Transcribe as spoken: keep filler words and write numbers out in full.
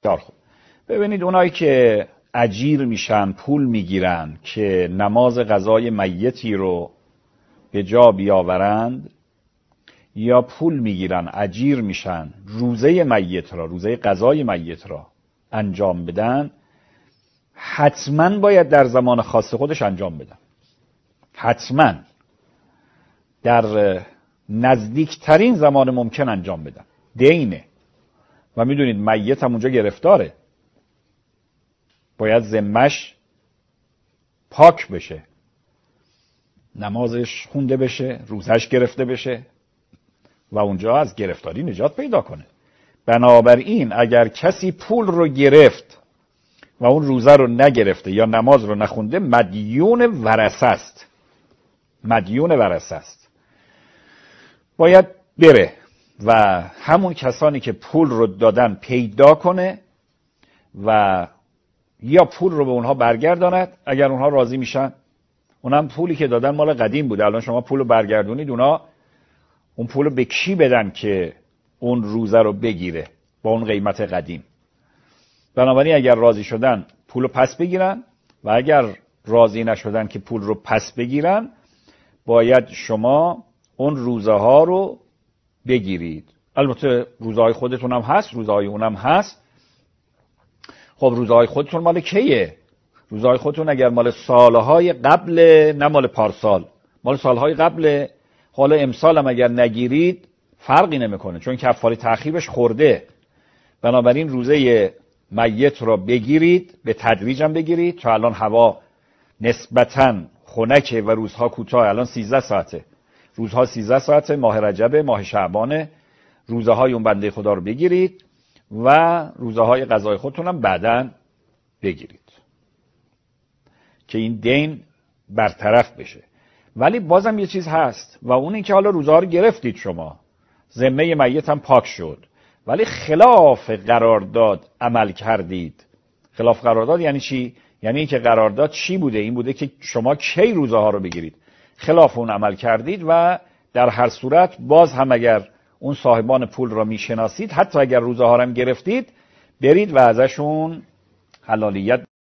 خوب. ببینید اونایی که اجیر میشن، پول میگیرن که نماز قضای میتی رو به جا بیاورند، یا پول میگیرن اجیر میشن روزه میت را، روزه قضای میت را انجام بدن، حتما باید در زمان خاص خودش انجام بدن. حتما در نزدیکترین زمان ممکن انجام بدن. دینه و میدونید میت هم اونجا گرفتاره، باید ذمه‌اش پاک بشه، نمازش خونده بشه، روزش گرفته بشه و اونجا از گرفتاری نجات پیدا کنه. بنابراین اگر کسی پول رو گرفت و اون روزه رو نگرفته یا نماز رو نخونده، مدیون ورثه است. مدیون ورثه است. باید بره و همون کسانی که پول رو دادن پیدا کنه و یا پول رو به اونها برگرداند اگر اونها راضی میشن. اونم پولی که دادن مال قدیم بوده، الان شما پول رو برگردونید، اونا اون پول رو به کی بدن که اون روزه رو بگیره با اون قیمت قدیم؟ بنابراین اگر راضی شدن پول رو پس بگیرن و اگر راضی نشدن که پول رو پس بگیرن، باید شما اون روزه ها رو بگیرید. البته روزه های خودتون هم هست، روزه های اونم هست. خب روزه های خودتون مال کیه؟ روزه های خودتون اگر مال سالهای قبل، نه مال پارسال، مال سالهای قبل، حالا امسال هم اگر نگیرید فرقی نمیکنه، چون کفاره تأخیرش خورده. بنابراین روزه میت رو بگیرید، به تدریج هم بگیرید. تا الان هوا نسبتاً خنکه و روزها کوتاه، الان سیزده ساعته، روزها سیزده ساعته، ماه رجب، ماه شعبانه. روزه های اون بنده خدا رو بگیرید و روزه های قضای خودتون هم بعداً بگیرید که این دین برطرف بشه. ولی بازم یه چیز هست و اون این که حالا روزه ها رو گرفتید شما، ذمه میت هم پاک شد، ولی خلاف قرارداد عمل کردید. خلاف قرارداد یعنی چی؟ یعنی این که قرارداد چی بوده؟ این بوده که شما کی روزه ها رو بگیرید، خلاف اون عمل کردید و در هر صورت باز هم اگر اون صاحبان پول را میشناسید، حتی اگر روزه ها رو هم گرفتید، برید و ازشون حلالیت